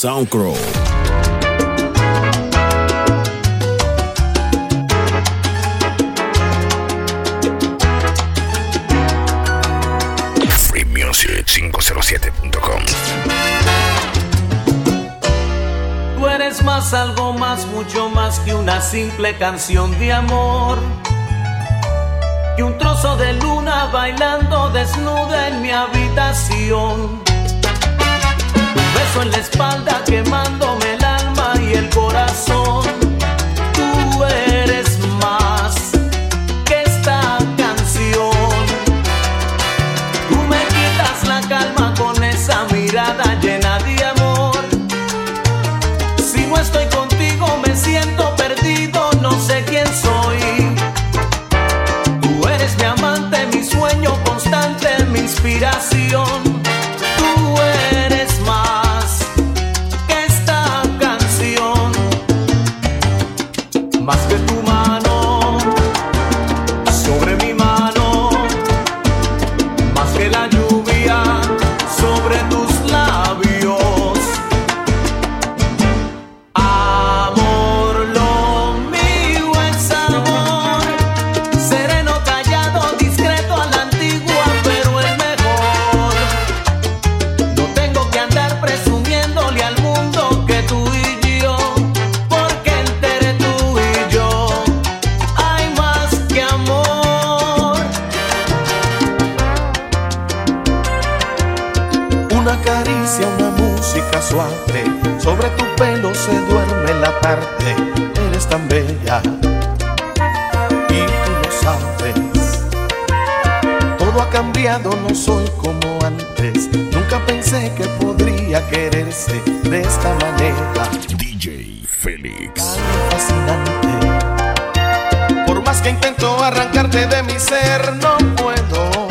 SoundCloud. freemusic507.com. Tú eres más, algo más, mucho más que una simple canción de amor, que un trozo de luna bailando desnuda en mi habitación. Un beso en la espalda quemándome el alma y el corazón. Tú eres más que esta canción. Tú me quitas la calma con esa mirada llena de amor. Si no estoy contigo me siento perdido, no sé quién soy. Tú eres mi amante, mi sueño constante, mi inspiración. Tú eres más que esta canción, más que tu mano sobre mi mano, más que la lluvia sobre tus labios. Amor, lo mío es amor, sereno, callado, discreto a la antigua, pero el mejor. No tengo que andar presumiéndole al mundo que tú y yo, porque entre tú y yo hay más que amor. Una caricia, una música suave, sobre tu pelo se duerme la tarde. Eres tan bella y tú lo sabes. Todo ha cambiado, no soy como antes. Nunca pensé que podría quererse de esta manera. DJ Félix. Tan fascinante. Por más que intento arrancarte de mi ser, no puedo.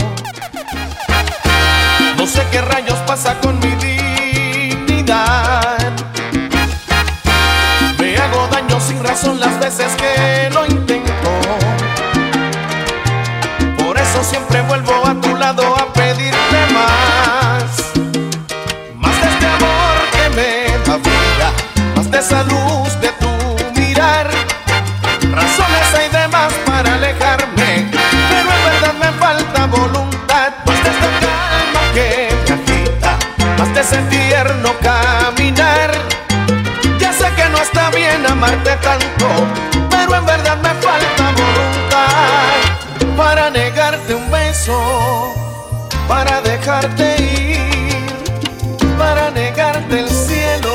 No sé qué rayos pasa con mi dignidad. Me hago daño sin razón las veces que lo intento. Por eso siempre vuelvo a tu lado a pedirte más. Más de este amor que me da vida, más de esa luz de tu mirar. Razones hay de más para alejarme, pero en verdad me falta voluntad. Más de esta calma que me agita, más de ese tierno caminar. Ya sé que no está bien amarte tanto, pero en verdad me falta voluntad para negarte un beso, para dejarte ir, para negarte el cielo.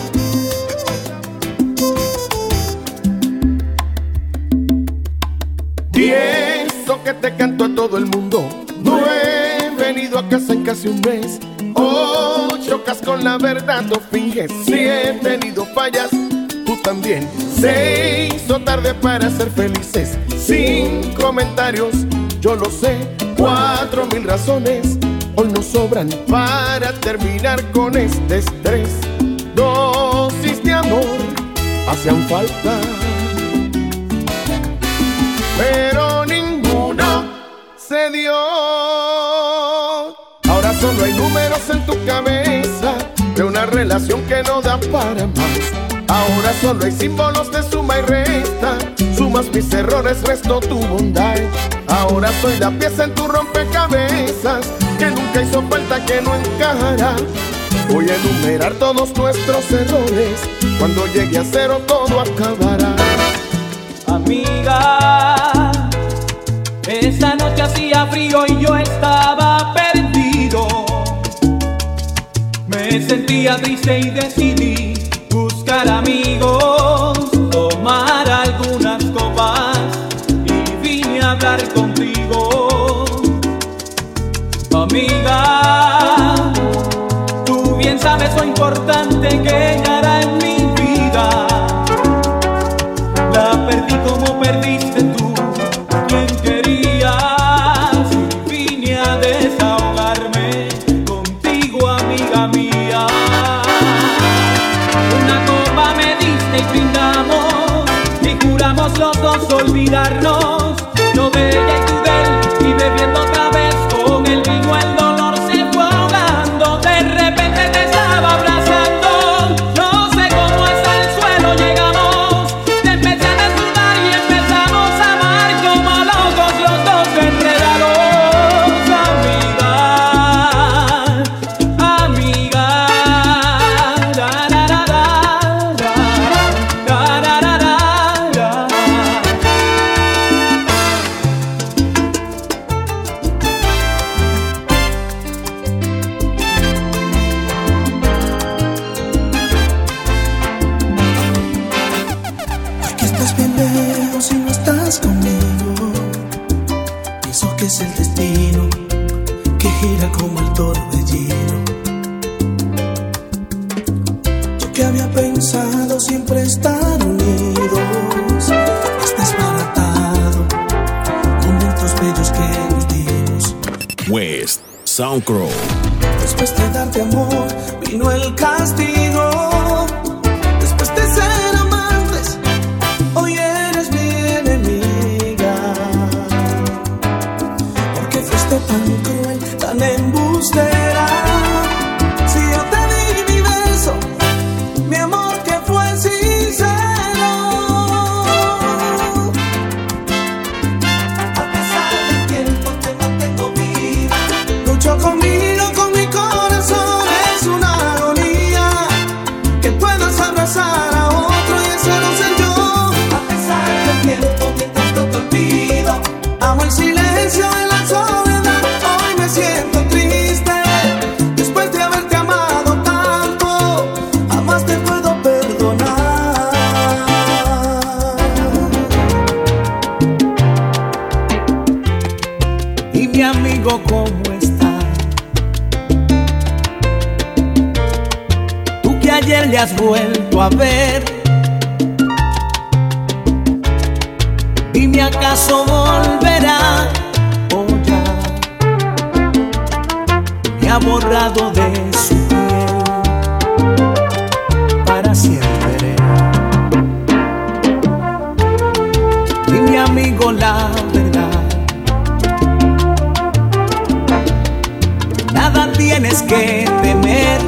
Y eso que te canto a todo el mundo, no he venido a casa en casi un mes. Oh, chocas con la verdad, no finges. Si he tenido fallas, tú también. Se hizo tarde para ser felices, sin comentarios, yo lo sé. 4000 razones hoy nos sobran para terminar con este estrés. Dosis de amor hacían falta, pero ninguno se dio. Ahora solo hay números en tu cabeza de una relación que no da para más. Ahora solo hay símbolos de suma y resta. Sumas mis errores, resto tu bondad. Ahora soy la pieza en tu rompecabezas que nunca hizo falta, que no encajará. Voy a enumerar todos nuestros errores. Cuando llegue a cero todo acabará. Amiga, esa noche hacía frío y yo estaba perdido. Me sentía triste y decidí buscar amigos, tomar algunas copas y vine a hablar contigo. Amiga, tú bien sabes lo importante que ella era en mi vida. La perdí como perdiste tú, quien querías, y vine a desahogarme contigo, amiga mía. Una copa me diste y brindamos, y juramos los dos olvidarnos, yo de ella y tú de él, y bebiendo otra vez con el vino el dolor se fue ahogando. De repente te estaba abrazando ¿Acaso que es el destino que gira como el torbellino? Yo que había pensado siempre estar unidos, está desbaratado, momentos bellos que nos dimos. West SoundCloud. Después de darte amor vino el castigo. Después de ser amantes, hoy eres mi enemiga. ¿Por qué fuiste tan cruel, tan embustera? Si yo te di mi beso, mi amor que fue sincero. A pesar del tiempo te mantengo viva. Lucho conmigo, con mi corazón. Es una agonía que puedas abrazar a otro y ese no ser yo. A pesar del tiempo mientras no te olvido, amo el silencio en la soledad. Hoy me siento triste después de haberte amado tanto. Jamás te puedo perdonar. Y mi amigo, ¿cómo está? Tú que ayer le has vuelto a ver, dime, ¿acaso volverá? O ya me ha borrado de su piel para siempre. Y mi amigo, la verdad, nada tienes que temer.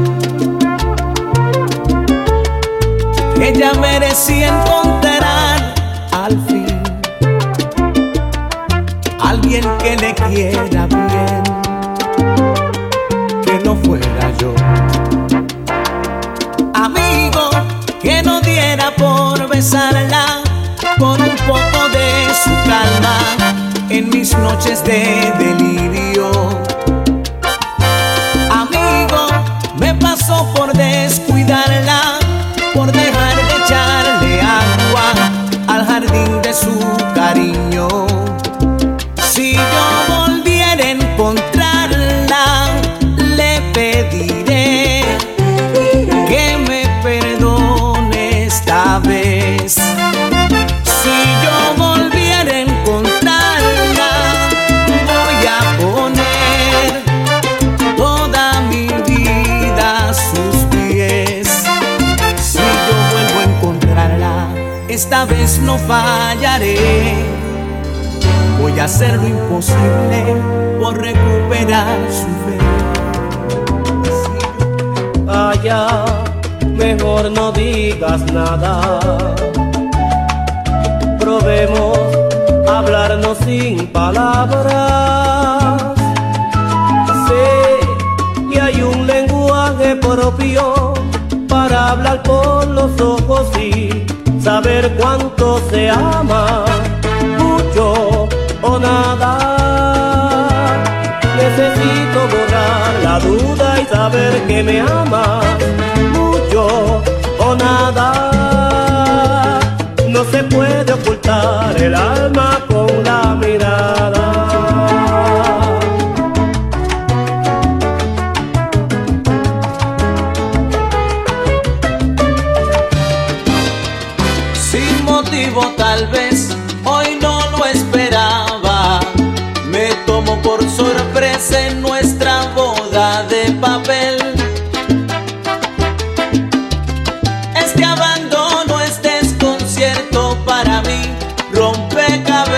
Ella merecía encontrar al fin alguien que le quiera bien, que no fuera yo. Amigo, que no diera por besarla, por un poco de su calma en mis noches de delirio. Amigo, me pasó por descuidarla, por dejar de echarle agua al jardín de su cariño. Si yo volviera a encontrarla, le pediré que me perdone esta vez. Si yo volviera a encontrarla, voy a poner toda mi vida a sus pies. Si yo vuelvo a encontrarla, esta vez no fallaré. Voy a hacer lo imposible por recuperar su fe. Allá, mejor no digas nada. Probemos hablarnos sin palabras. Sé que hay un lenguaje propio para hablar con los ojos y saber cuánto se ama, mucho o nada. Necesito borrar la duda y saber que me amas, mucho o nada. No se puede ocultar el alma con la mirada. Sin motivo tal vez, hoy no lo esperaba. Me tomó por sorpresa en nuestra boda de papel. Este abandono, este desconcierto para mí, rompecabezas.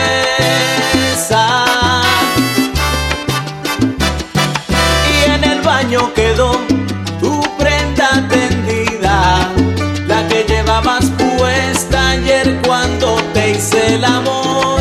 Y en el baño quedó tu prenda tendida, la que llevabas puesta ayer cuando te hice el amor.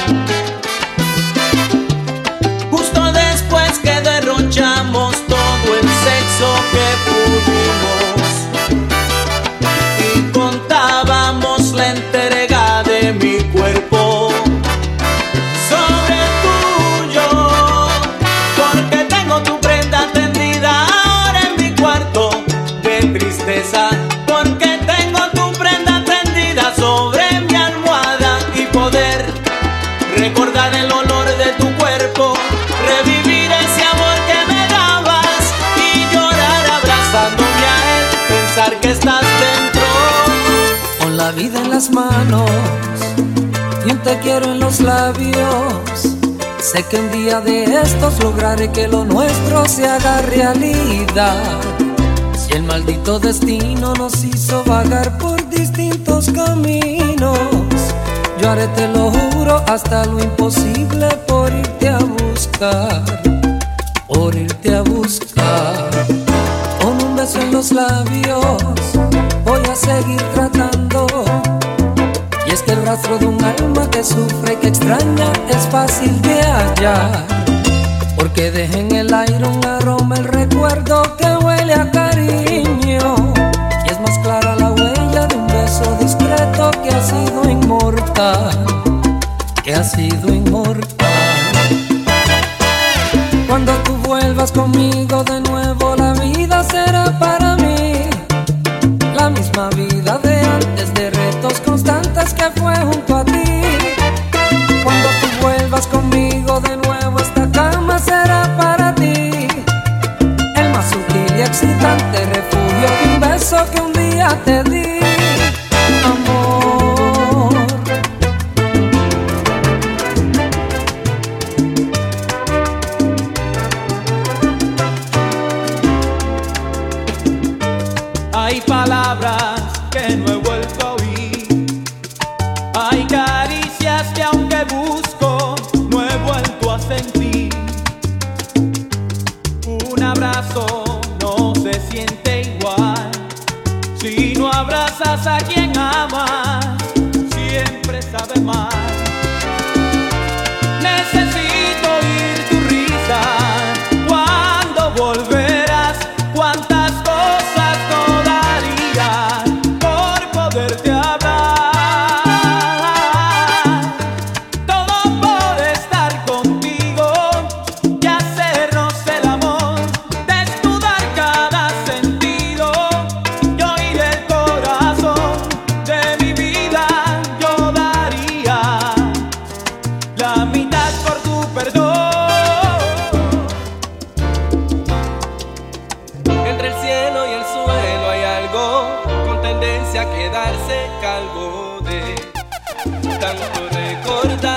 Justo después que derrochamos todo el sexo que pudimos y contábamos la entrega de mi cuerpo sobre el tuyo, porque tengo tu prenda tendida ahora en mi cuarto. Qué tristeza, porque tengo tu prenda tendida sobre mi almohada y poder vida en las manos y un te quiero en los labios. Sé que un día de estos lograré que lo nuestro se haga realidad. Si el maldito destino nos hizo vagar por distintos caminos, yo haré, te lo juro, hasta lo imposible por irte a buscar, por irte a buscar. Con un beso en los labios voy a seguir tratando. Y es que el rastro de un alma que sufre y que extraña es fácil de hallar, porque deja en el aire un aroma, el recuerdo que huele a cariño. Y es más clara la huella de un beso discreto que ha sido inmortal, que ha sido inmortal. Cuando tú vuelvas conmigo de nuevo, la vida será para mí la misma vida de antes, de retos constantes que fue junto a ti. Cuando tú vuelvas conmigo de nuevo, esta cama será para ti el más sutil y excitante refugio de un beso que un día te di, amor. Hay palabras que no he vuelto a oír, hay caricias que aunque busco no he vuelto a sentir. Un abrazo no se siente igual si no abrazas a quien amas, siempre sabe mal. Necesito oír tu risa cuando volverás. Cuántas cosas no daría por poderte hablar, todo por estar contigo y hacernos el amor, desnudar cada sentido y oír el corazón. De mi vida yo daría la mitad por tu perdón. Entre el cielo y el suelo hay algo con tendencia a quedarse calvo de tanto recordar.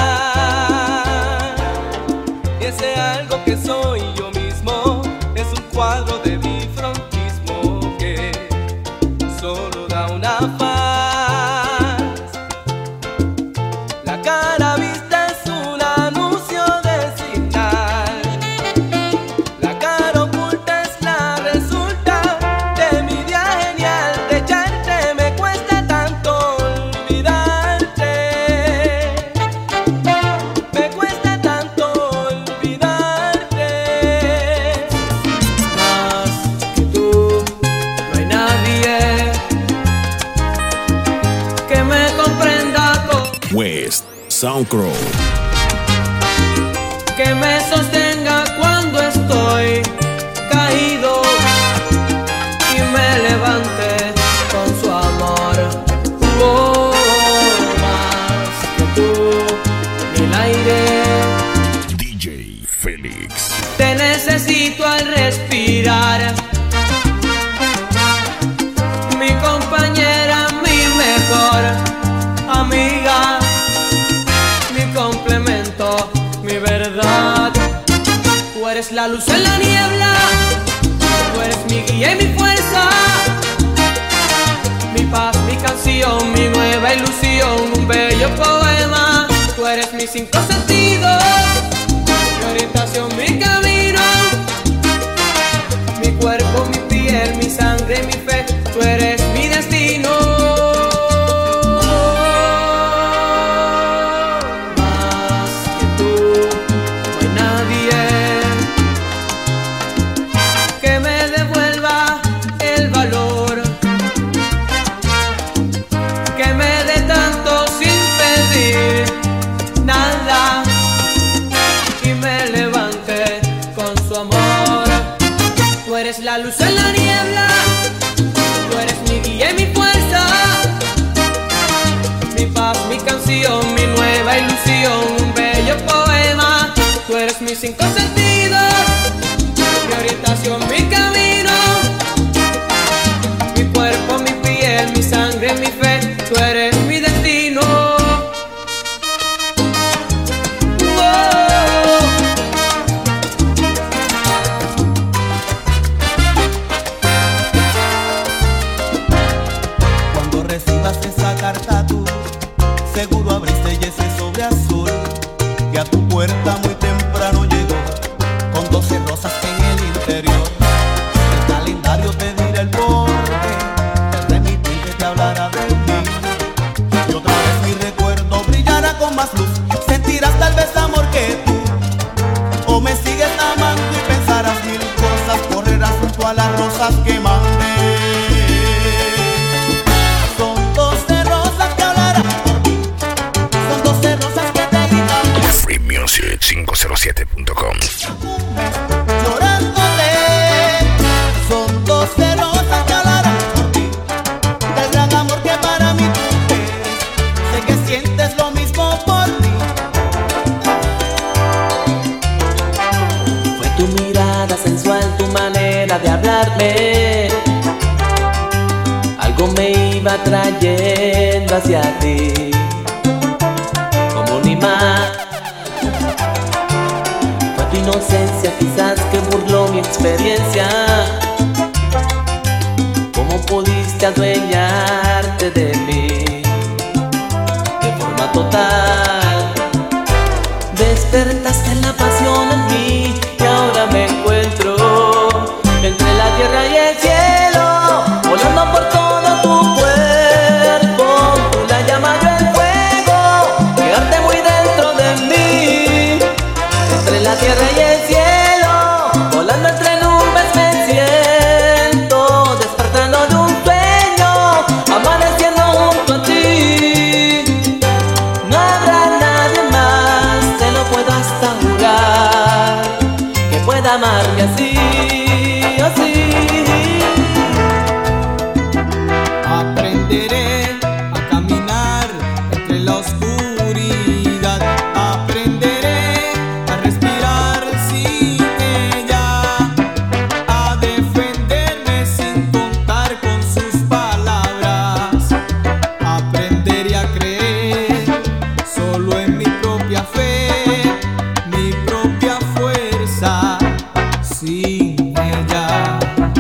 Y ese algo que soy yo mismo es un cuadro de mi frontismo que solo da una faz. La cara vista es un anuncio de señal, la cara oculta es la resulta de mi día genial. De echarte me cuesta tanto olvidarte, me cuesta tanto olvidarte. Más que tú no hay nadie que me comprenda con West SoundCloud. que me sostenga cuando estoy caído y me levante con su amor. Oh, más que tú ni el aire. DJ Félix. Te necesito al respirar, mi compañera, mi mejor amiga, mi complemento, mi verdad. Tú eres la luz en la niebla, tú eres mi guía y mi fuerza, mi paz, mi canción, mi nueva ilusión, un bello poema. Tú eres mis cinco sentidos, mi orientación, mi camino, mi cuerpo, mi piel, mi sangre, mi fe. Tú eres mi destino. Más que tú no hay nadie que me devuelva el valor, que me dé tanto sin pedir nada y me levante con su amor. Tú eres la luz en la niebla, tú eres mi guía y mi fuerza, mi paz, mi canción, mi nueva ilusión, un bello poema. Tú eres mis cinco sentidos, mi orientación, mi camino, mi cuerpo, mi piel, mi sangre, mi fe. Tú puerta muy temprano llegó, con 12 rosas en el interior. El calendario te dirá el porqué, el remitente te hablará de mí. Y otra vez mi recuerdo brillará con más luz. Sentirás tal vez amor que tú, o me sigues amando y pensarás mil cosas. Correrás junto a las rosas que mandé. Son 12 rosas que hablarán por mí, son 12 rosas que te gritan. freemusic507.com. Llorándote, son 12 rosas que hablarán por ti, del gran amor que para mí tú eres. Sé que sientes lo mismo por mí. Fue tu mirada sensual, tu manera de hablarme, algo me iba trayendo hacia ti, como un imán. Fue tu inocencia quizás que burló mi experiencia. ¿Cómo pudiste adueñarte de mí de forma total? Despertaste la pasión en mí y ahora me encuentro entre la tierra y el cielo, volando por todo tu cuerpo. Tú la llamas, yo el fuego, que arde muy dentro de mí. Entre la tierra y el cielo, volando entre nubes me siento, despertando de un sueño, amaneciendo junto a ti. No habrá nadie más, te lo puedo hasta jurar, que pueda amarme así, así. Aprenderé a caminar entre la oscuridad. Aprenderé a respirar sin ella, a defenderme sin contar con sus palabras. Aprenderé a creer solo en mi propia fe, mi propia fuerza sin ella.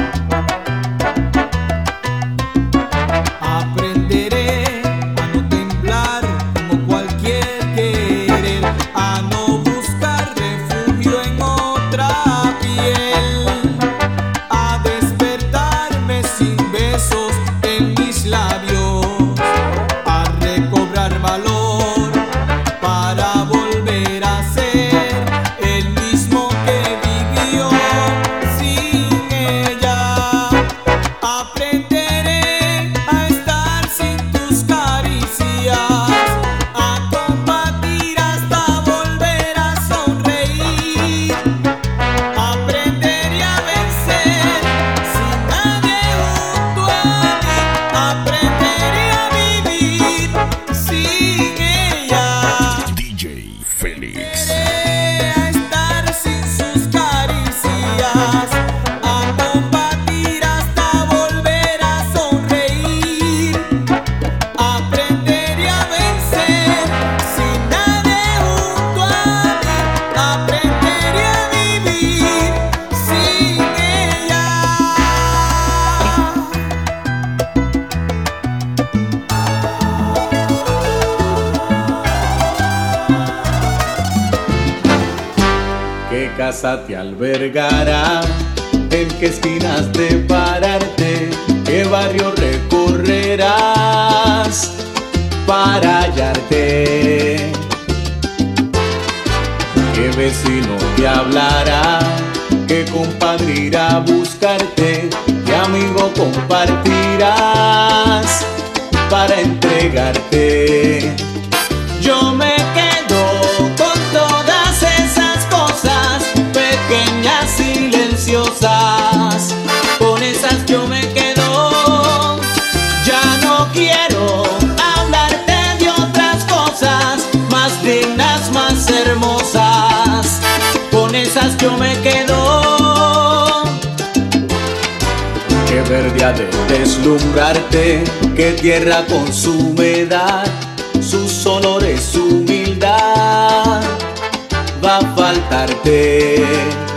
Aprenderé a no temblar como cualquier querer, a no buscar refugio en otra piel, a despertarme sin besos en mis labios, a recobrar valor para volver a ser el mismo que vivió sin ella. Aprenderé a estar sin tus caricias, a combatir hasta volver a sonreír. Aprenderé a vencer sin nadie junto a mí. Aprenderé a vivir sin ella. DJ Félix. A estar sin sus caricias, a combatir hasta volver a sonreír. Aprenderé a vencer sin nadie junto a mí. Aprenderé a vivir sin ella. ¿Qué casa te albergará? ¿En qué esquinas de pararte? ¿Qué barrio recorrerás para hallarte? ¿Qué vecino te hablará? ¿Qué compadre irá a buscarte? ¿Qué amigo compartirás para entregarte? Yo me quedo con todas esas cosas pequeñas, silenciosas. Con esas yo me quedo. Ya no quiero hablarte de otras cosas más dignas, más hermosas. Con esas yo me quedo. Qué verde ha de deslumbrarte, qué tierra con su humedad, sus olores, su humildad, va a faltarte.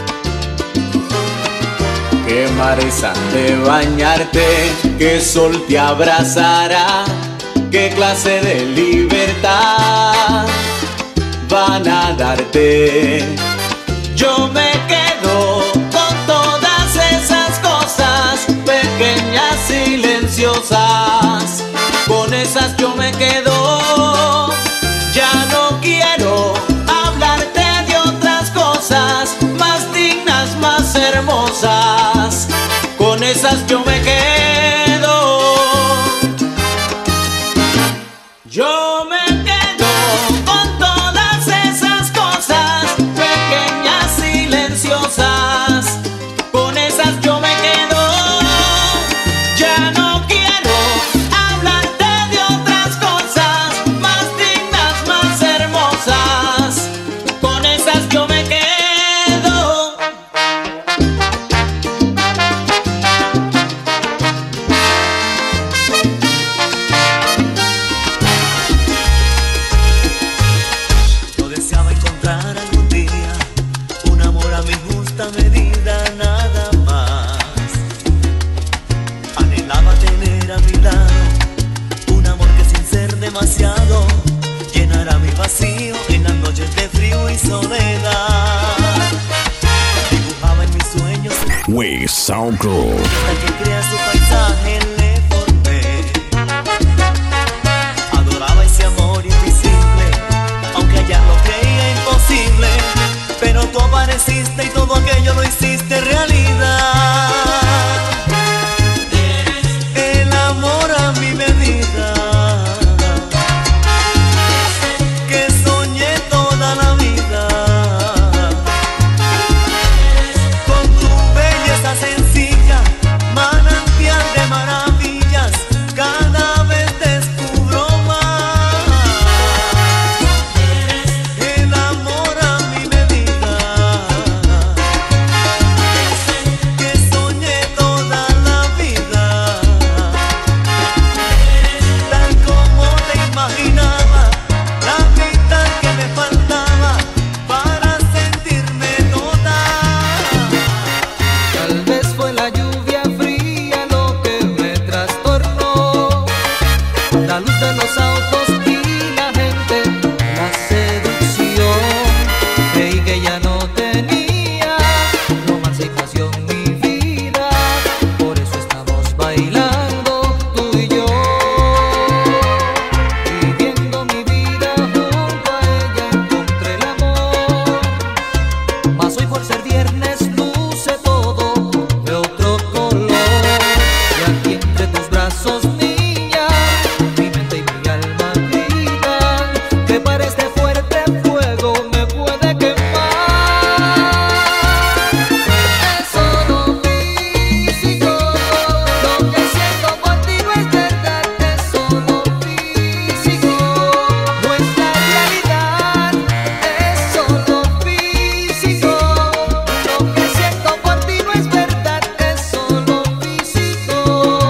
Qué mares han de bañarte, qué sol te abrazará, qué clase de libertad va van a darte. Yo me quedo con todas esas cosas pequeñas, silenciosas. Con esas yo me quedo. Ya no quiero hablarte de otras cosas más dignas, más hermosas. Con esas yo me quedo. Yo me quedo con todas esas cosas pequeñas, silenciosas. Con esas yo me quedo. Ya no quiero hablarte de otras cosas más dignas, más hermosas. Con esas yo me quedo. Yo deseaba encontrar algún día un amor a mi justa medida, nada más. Anhelaba tener a mi lado un amor que sin ser demasiado llenara mi vacío en las noches de frío y soledad. Dibujaba en mis sueños We Sound Crew. hasta que crea su paisaje le formé. Adoraba ese amor invisible, aunque ayer lo creía imposible. Pero tú apareciste y todo aquello lo hiciste realidad. El amor a mi medida, que soñé toda la vida. Con tu belleza sencilla, manantial de maravillas, cada vez descubro más. El amor a mi medida, que soñé toda la vida. Tal como te imaginaba, la vida que me faltaba para sentirme toda. Tal vez fue la lluvia fría lo que me trastornó, la luz de los autos y la gente, la seducción. Creí que ya no tenía romance y pasión mi vida, por eso estamos bailando tú y yo, viviendo mi vida junto a ella encontré el amor. Mas hoy por ser viernes luce todo de otro color. Y aquí entre tus brazos, niña, mi mente y mi alma gritan que para este fuerte fuego me puede quemar. Es solo físico, lo que siento por ti no es verdad. Es solo físico, nuestra realidad. Es solo físico, lo que siento por ti no es verdad. Es solo físico.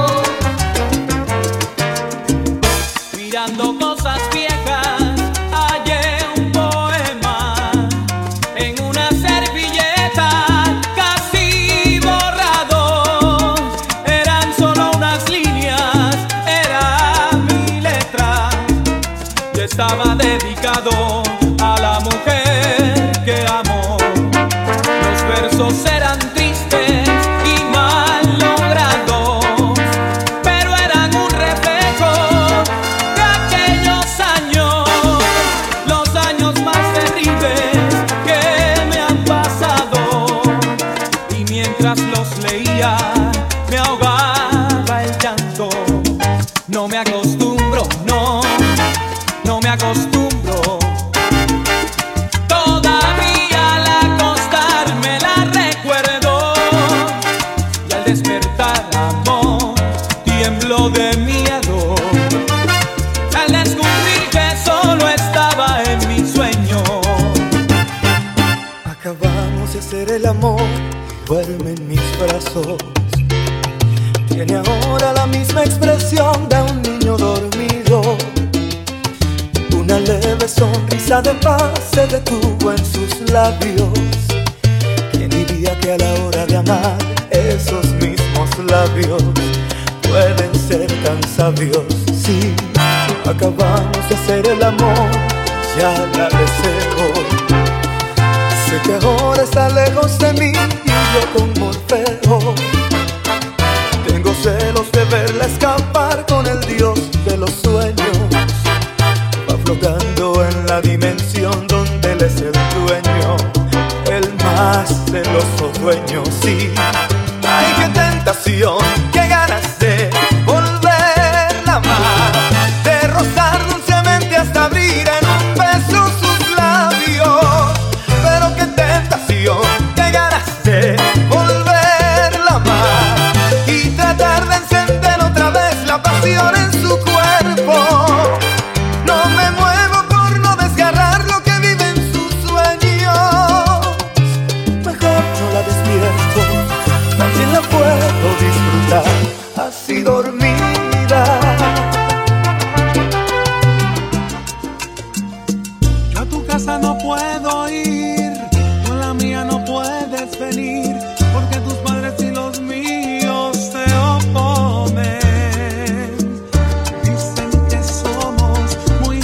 Mirando cosas viejas, hallé un poema en una servilleta casi borrado. Eran solo unas líneas, era mi letra. Y estaba dedicado a la mujer que amo. Los versos eran tristes y mal logrados, pero eran un reflejo de aquellos años, los años más terribles que me han pasado. Y mientras los leía, me ahogaba el llanto. No me acostumbro, no me acostumbro. Todavía al acostarme la recuerdo, y al despertar, amor, tiemblo de miedo al descubrir que solo estaba en mi sueño. Acabamos de hacer el amor, duerme en mis brazos. Tiene ahora la misma expresión de un niño dormido. Una leve sonrisa de paz se detuvo en sus labios. ¿Quién diría que a la hora de amar esos mismos labios pueden ser tan sabios? Sí, acabamos de hacer el amor, ya la deseo. Sé que ahora está lejos de mí y yo con Morfeo tengo celos de verla escapar con el dios de los sueños. Va flotando en la dimensión donde él es el dueño, el más celoso dueño, sí. Ay, qué tentación, qué ganas de volverla a amar, de rozar dulcemente hasta abrir en un beso sus labios. Pero qué tentación, qué ganas de volverla a amar y tratar de encender otra vez la pasión en su cuerpo. No me muevo por no desgarrar lo que vive en sus sueños. Mejor no la despierto, también la puedo disfrutar así dormida. Yo a tu casa no puedo ir, tú a la mía no puedes venir, porque tus padres y los míos se oponen. Dicen que somos muy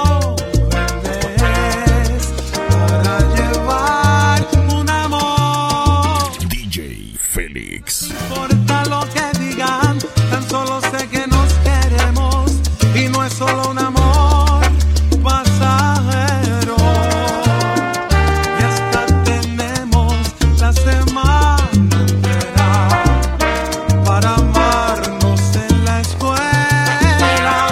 jóvenes para llevar un amor. DJ Félix. No importa lo que digan, tan solo sé que nos queremos y no es solo un amor pasajero. Y hasta tenemos la semana entera para amarnos en la escuela.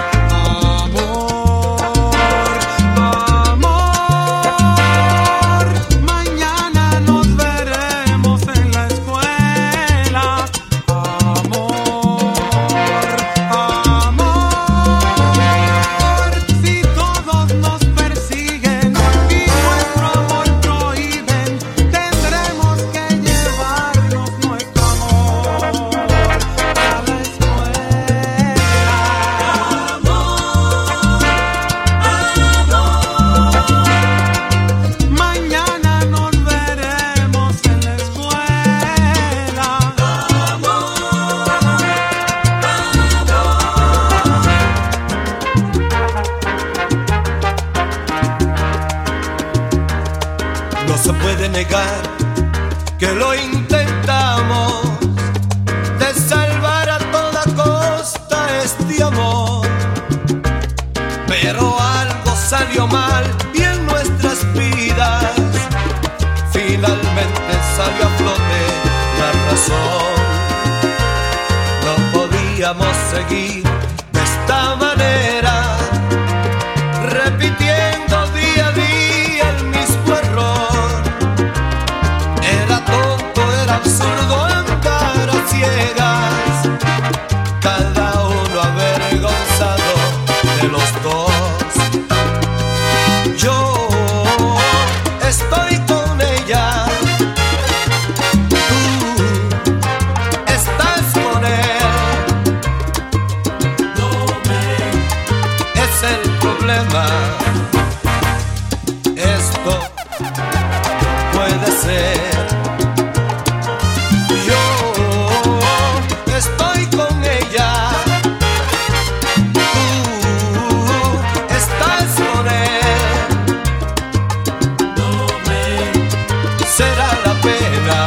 Amor, mañana nos veremos en la escuela. Amor, si todos nos persiguen y nuestro amor prohíben, tendremos que llevarnos nuestro amor a la escuela. Mañana nos veremos en la escuela. No se puede negar que lo intentamos, de salvar a toda costa este amor. Pero algo salió mal y en nuestras vidas finalmente salió a flote la razón. No podíamos seguir de esta manera, repitiendo día a día el mismo error. Era tonto, era absurdo andar a ciegas, cada uno avergonzado de los dos. Yo estoy con ella, tú estás con él. No me es el problema. Esto puede ser. Yo estoy con ella, tú estás con él. No me será la pena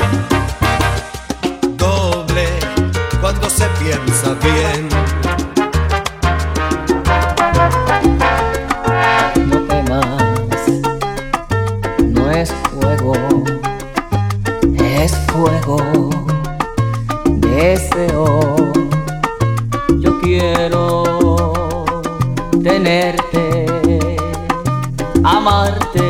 doble cuando se piensa bien. No temas, no es fuego, es fuego. Deseo, yo quiero tenerte, amarte,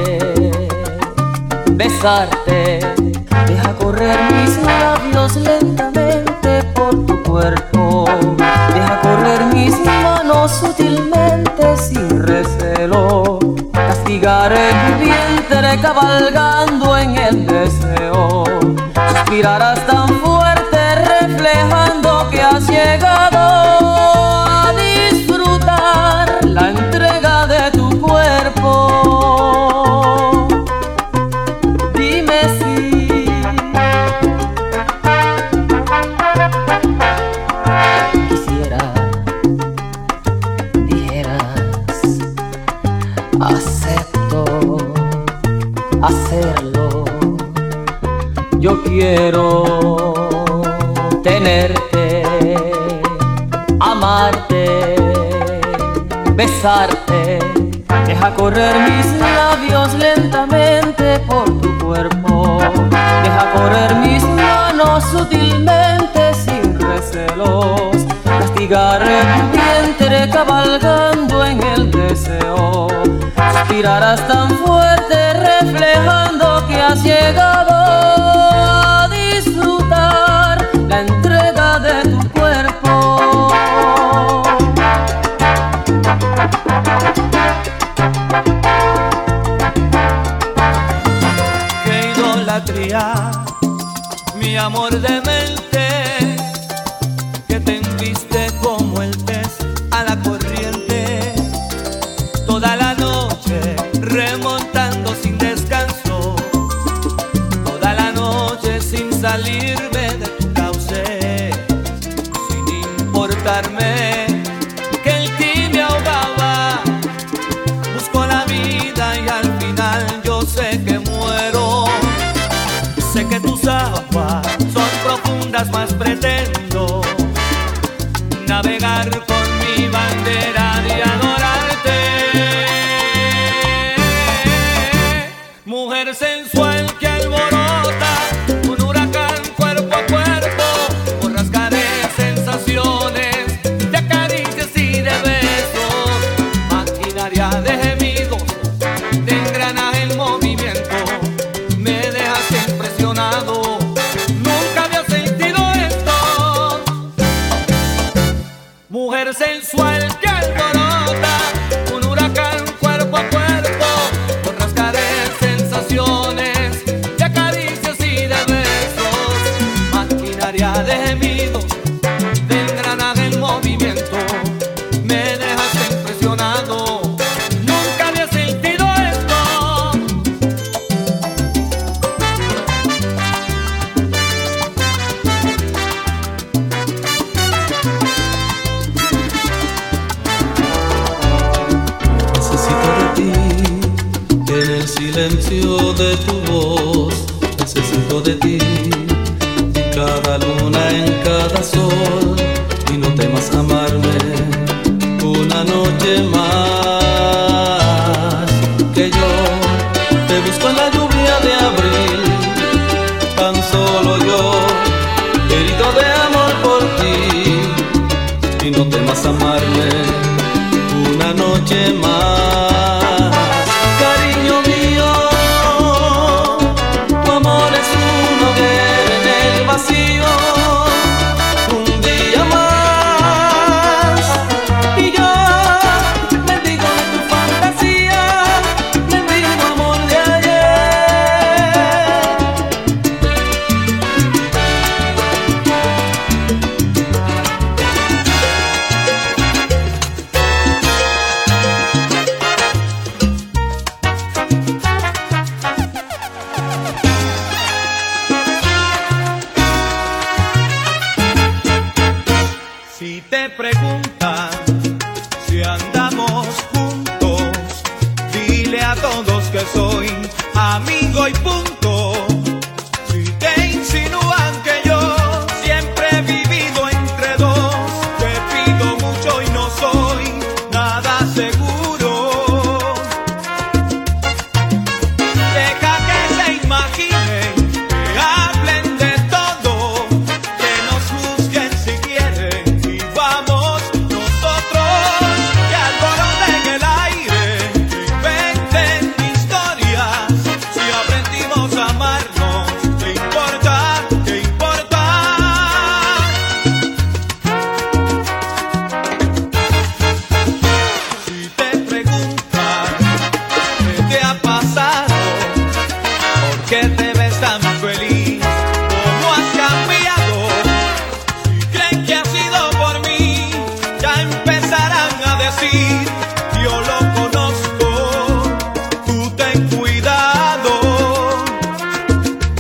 besarte. Deja correr mis labios lentamente por tu cuerpo. Deja correr mis manos sutilmente sin recelo. Castigaré tu vientre cabalgando en el deseo. Suspirarás tan fuerte reflejando que has llegado a disfrutar la entrega de tu cuerpo. Dime si quisiera, dijeras así. hacerlo. Yo quiero tenerte, amarte, besarte. Deja correr mis labios lentamente por tu cuerpo. Deja correr mis manos sutilmente sin recelos. Castigar tu vientre cabalgando en el deseo. Suspirarás tan fuerte reflejando que has llegado a disfrutar la entrega de tu cuerpo. Qué idolatría, mi amor demente, que te enviste como el pez a la corriente. Toda la noche remontando sin descanso, toda la noche sin salirme de tu cauce, sin importarme que el ti me ahogaba. Busco la vida y al final yo sé que muero. Sé que tus aguas son profundas, mas pretendo navegar con mi bandera de adorarte. Mujer sensual que alborota un huracán cuerpo a cuerpo, borrascaré sensaciones de caricias y de besos, maquinaria de gemidos, de engranaje en movimiento. Me dejaste impresionado, nunca había sentido esto. Mujer sensual que alborota un huracán cuerpo a cuerpo, borrascaré sensaciones de caricias y de besos, maquinaria de gemidos, de engranaje en movimiento. Me dejaste impresionado, nunca había sentido esto. Necesito de ti, en el silencio de tu voz. Necesito de ti, en cada luna, en cada sol. Y no temas amarme una noche más, que yo te busco en la lluvia de abril. Tan solo yo, herido de amor por ti. Y no temas amarme una noche más, cariño mío. Tu amor es una hoguera en el vacío. Un día más y yo bendigo tu fantasía, bendigo amor de ayer. Si te preguntan si andamos juntos, dile a todos que soy amigo y punto. Si te insinúan que yo siempre he vivido entre dos, te pido mucho y no soy nada seguro. Deja que se imaginen, que hablen de todo, que nos juzguen si quieren y vamos nosotros, que alboroten el aire, que inventen historias. Si aprendimos a amarnos, ¿qué importa? ¿Qué importa? Si te preguntan qué te ha pasado, ¿por qué te ves tan feliz? ¿Cómo has cambiado? Si creen que ha sido por mí, ya empezarán a decir: yo lo conozco, tú ten cuidado.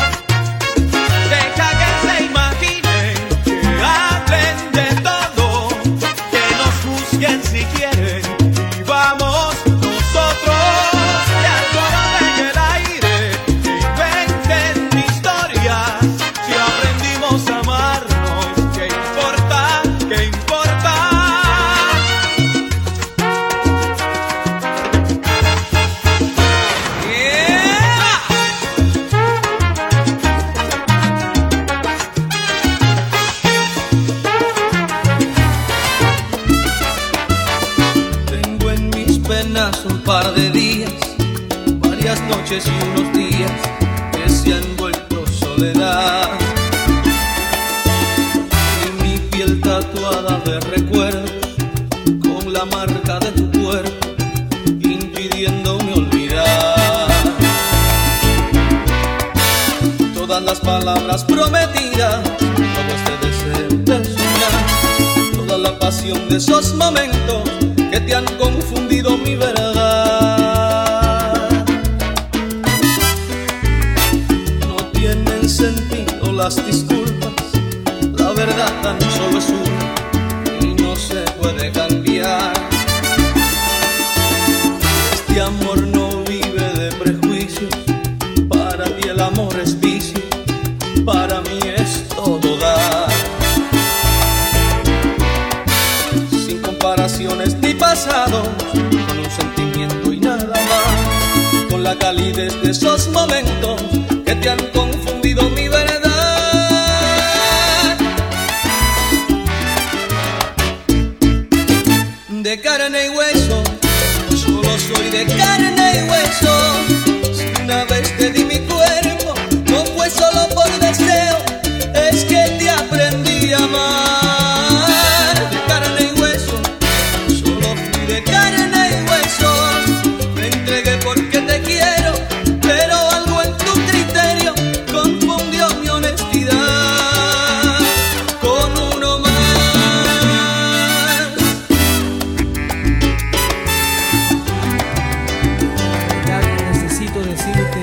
noches y unos días que se han vuelto soledad. Y mi piel tatuada de recuerdos con la marca de tu cuerpo, impidiéndome olvidar todas las palabras prometidas, todo este deseo de soñar, toda la pasión de esos momentos que te han confundido mi verdad. No tienen sentido las disculpas, la verdad tan solo es una y no se puede cambiar. Este amor no vive de prejuicios, para ti el amor es vicio, para mí es todo dar. Sin comparaciones ni pasados, con un sentimiento y nada más, con la calidez de esos momentos que te han confundido mi verdad. De carne y hueso, solo soy de carne y hueso. Si una vez te di mi cuerpo, no fue solo por deseo, es que te aprendí a amar. De carne y hueso, solo fui de carne y hueso. Me entregué porque te quiero, pero algo en tu criterio confundió mi honestidad con uno más. Necesito decirte,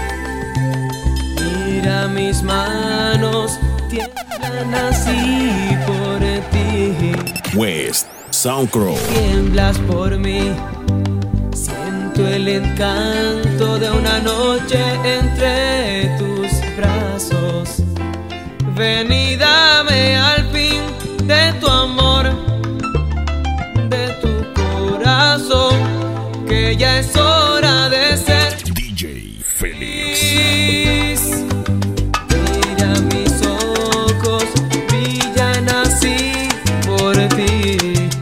mira mis manos, tiemblan así por ti. West SoundCloud. Tiemblas por mí, siento el encanto de una noche entre tus brazos. Ven y dame al fin de tu amor, de tu corazón, que ya es hora de ser DJ Félix. feliz. Mira mis ojos, brillan así por ti.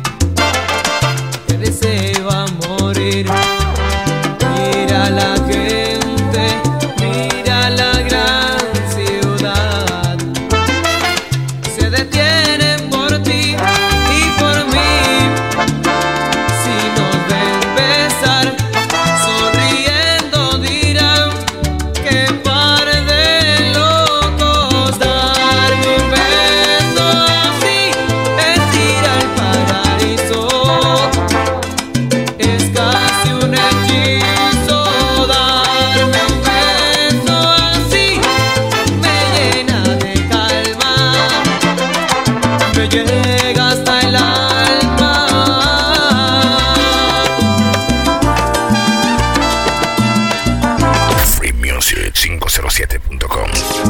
Te deseo a morir. Mira la gente, mira la gran ciudad. Se detienen por ti y por mí. Si nos ven besar, sonriendo dirán que par de locos. Darme un beso así es ir al paraíso. Es casi un hechizo. Darme un beso así me llena de calma, me llega hasta el alma. freemusic507.com.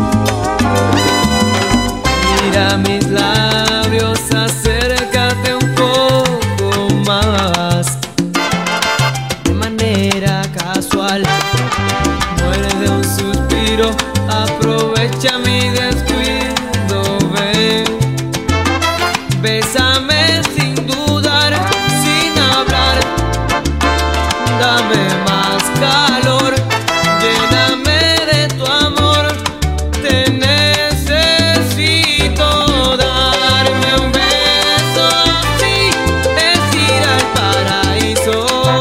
Mira mis labios, acércate un poco más. De manera casual, muerde un suspiro, aprovecha mi descuido, ven. Bésame sin dudar, sin hablar. Dame más calor, lléname de tu amor. Te necesito. Darme un beso así es ir al paraíso.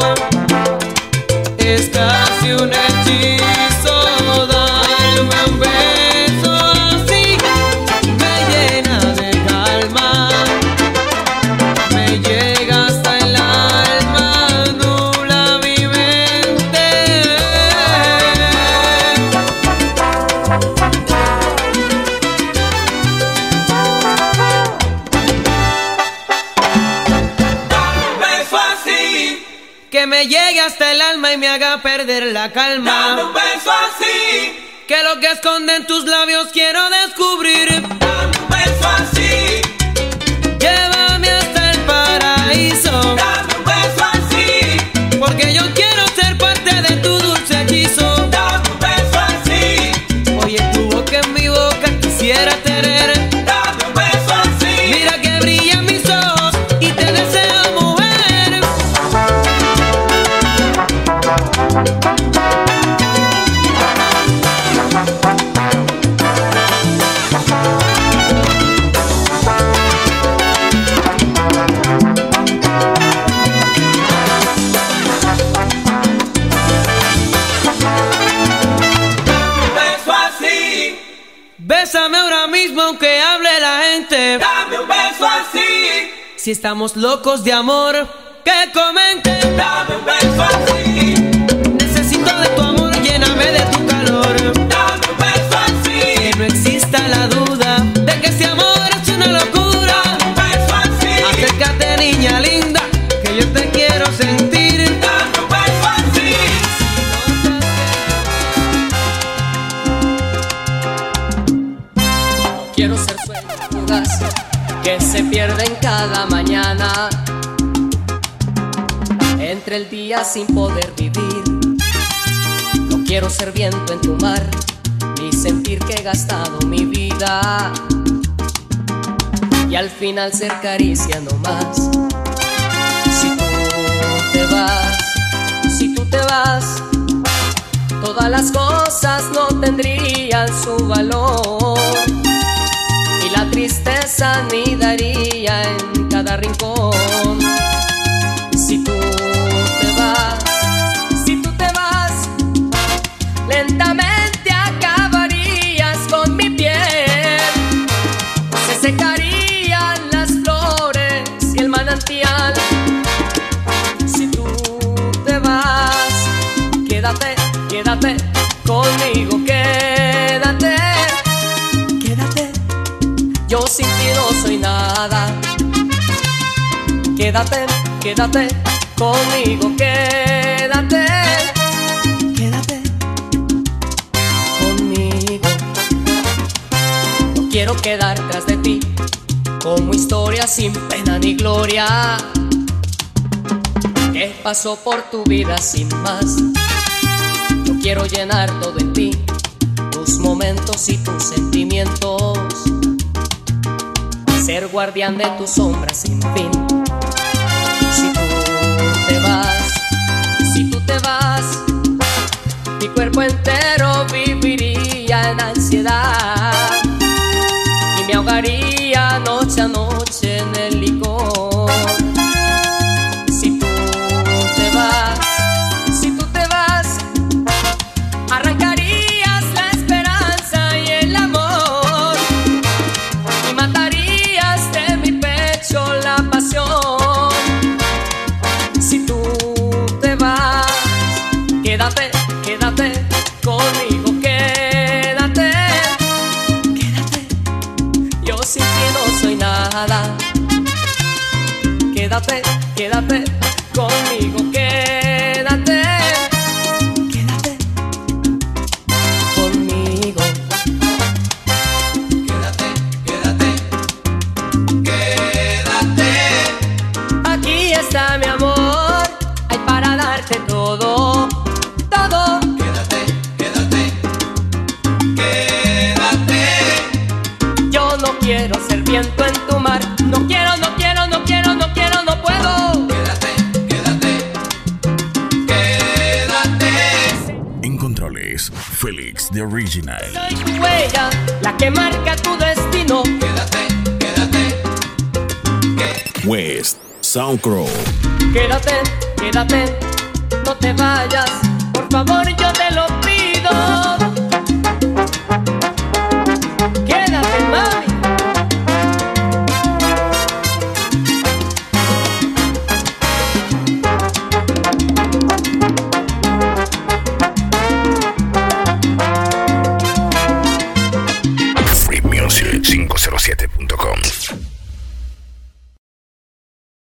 Es casi un hechizo. Darme un beso así me llena de calma, me llega hasta el alma, nubla mi mente. Un beso así, Que me llegue hasta el alma y me haga perder la dame calma. un beso así, Que lo que esconden tus labios quiero descubrir. dame un beso así, Llévame hasta el paraíso, dame un beso así, porque yo quiero ser parte de tu dulce hechizo. dame un beso así, Oye, tu boca en mi boca quisiera tener. dame un beso así. Mira que brillan mis ojos y te deseo, mujer. Bésame ahora mismo aunque hable la gente. Dame un beso así. Si estamos locos de amor, que comenten. Dame un beso así. Necesito de tu amor, lléname de tu calor. Dame un beso así. Que no exista la duda de que este amor es una locura. Dame un beso así. Acércate, niña linda, que yo te quiero sentir. Dame un beso así. No quiero ser sueños fugaz que se pierden cada mañana entre el día sin poder vivir. No quiero ser viento en tu mar ni sentir que he gastado mi vida y al final ser caricia no más. Si tú te vas, todas las cosas no tendrían su valor y la tristeza anidaría en cada rincón. Si tú te vas, lentamente acabarías con mi piel. Se secarían las flores y el manantial. Si tú te vas, quédate conmigo, quédate. Yo sin ti no soy nada. Quédate conmigo, quédate conmigo. No quiero quedar tras de ti como historia sin pena ni gloria que pasó por tu vida sin más. Yo quiero llenar todo en ti, tus momentos y tus sentimientos, ser guardián de tus sombras sin fin. Si tú te vas, mi cuerpo entero viviría en ansiedad y me ahogaría noche a noche en el licor. Si tú te vas, arrancarías la esperanza y el amor y matarías de mi pecho la pasión. Quédate conmigo, quédate. Yo sin ti no soy nada. Quédate conmigo, quédate conmigo. Quédate. Aquí está mi amor, hay para darte todo. Yo no quiero ser viento en tu mar. No quiero, no puedo. Quédate. En controles, Félix the Original. Soy tu huella, la que marca tu destino. Quédate. West SoundCloud. Quédate, no te vayas, por favor yo te lo pido. Quédate, mami. freemusic507.com